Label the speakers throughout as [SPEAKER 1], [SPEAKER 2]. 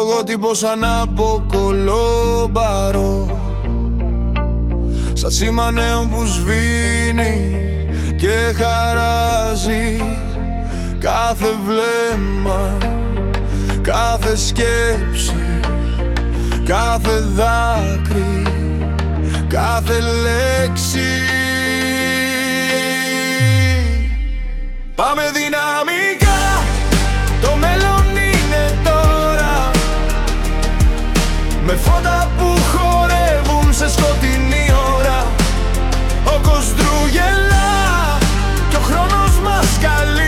[SPEAKER 1] λογότυπο σαν από κολόμπαρο, σαν σήμα νέων που σβήνει και χαράζει κάθε βλέμμα, κάθε σκέψη, κάθε δάκρυ, κάθε λέξη. Πάμε δυναμικά, το μέλλον είναι τώρα, με φώτα που χορεύουν σε σκοτεινή ώρα. Ο Κοστρού γελά και ο χρόνος μας καλεί.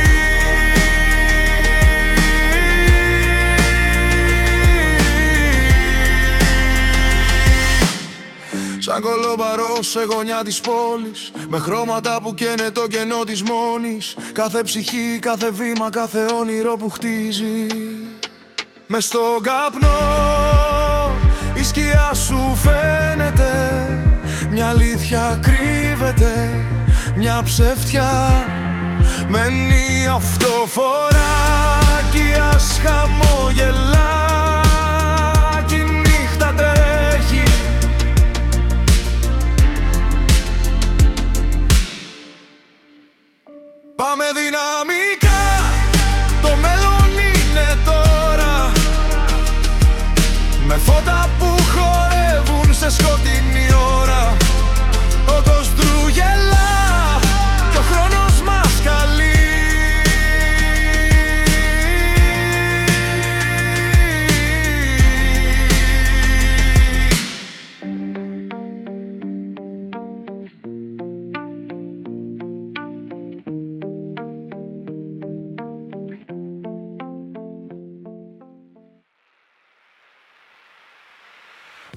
[SPEAKER 1] Σαν κολόμπαρο σε γωνιά της πόλης, με χρώματα που καίνε το κενό της μόνης. Κάθε ψυχή, κάθε βήμα, κάθε όνειρο που χτίζει. Μες στον καπνό η σκιά σου φαίνεται, μια αλήθεια κρύβεται, μια ψεύτια μένει αυτό φοράκι, ας χαμογελά.